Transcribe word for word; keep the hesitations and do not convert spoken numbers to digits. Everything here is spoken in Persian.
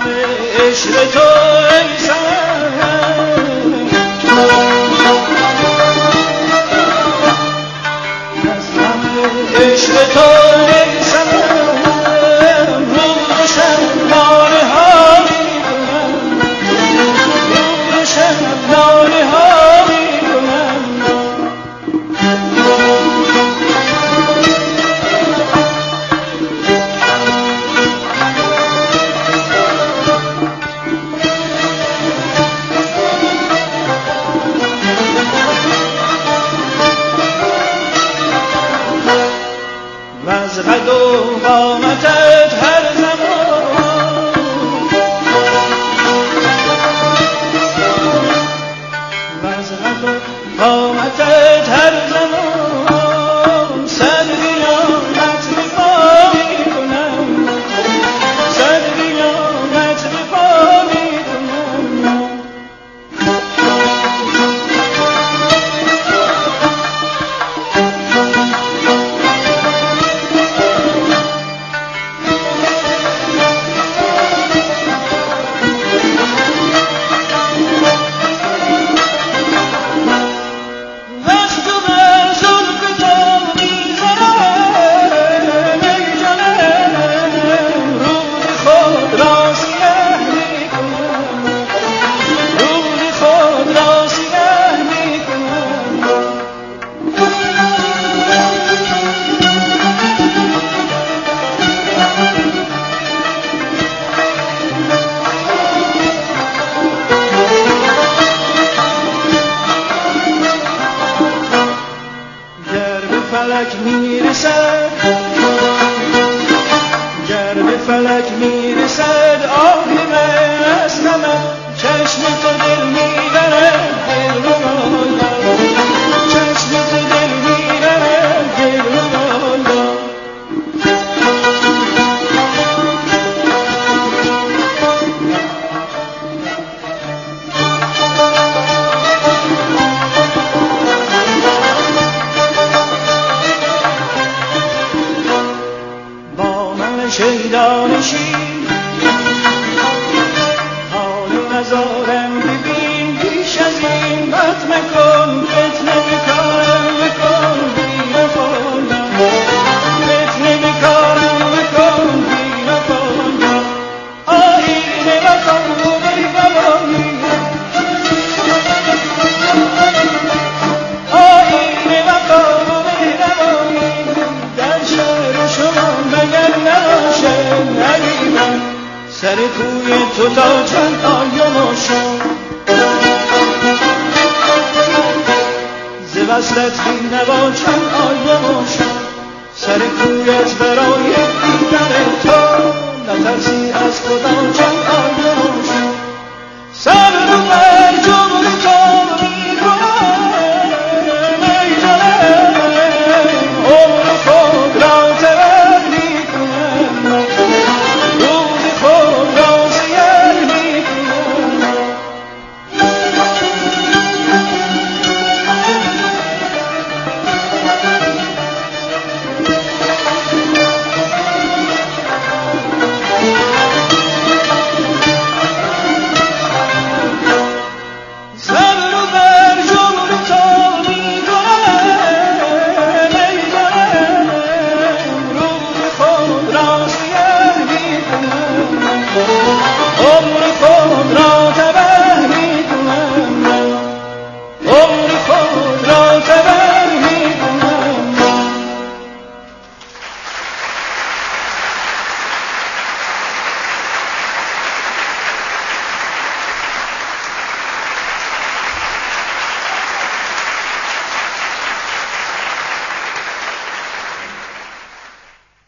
عشق تو ای صنم، از غم عشق تو ای صنم روشن ناله ها میکنم، روشن ناله ها میکنم. از قد و قامتت هر زمان، از قد و قامتت هر زمان صد قیامت به پا میکنم، صد قیامت به پا میکنم. فلک میرسد، گر به فلک میرسد آه من از نمک، چشم تو دل میبرد دل رو بالا، چشم تو دل میبرد دل رو بالا. شیدانشین حال نزارم ببین، بیش از این بد مکن، فتنه بکارم بکن بی وفایم، فتنه بکارم بکن بی وفایم. آیین وفا بی وفایی، آیین وفا بی وفایی، در شهر شما مگر نباشه نگیرم، سر کوی تو تا چند آیم شد، ز وصلت بی نوا چند آیم شد، سر کویت برای دیدن تو نترسی از خدا چند آیم شد. صبر بر جور تو میکنم ای جانم، عمر خود را تبر میکنم، روز خود را سیر میکنم. Oh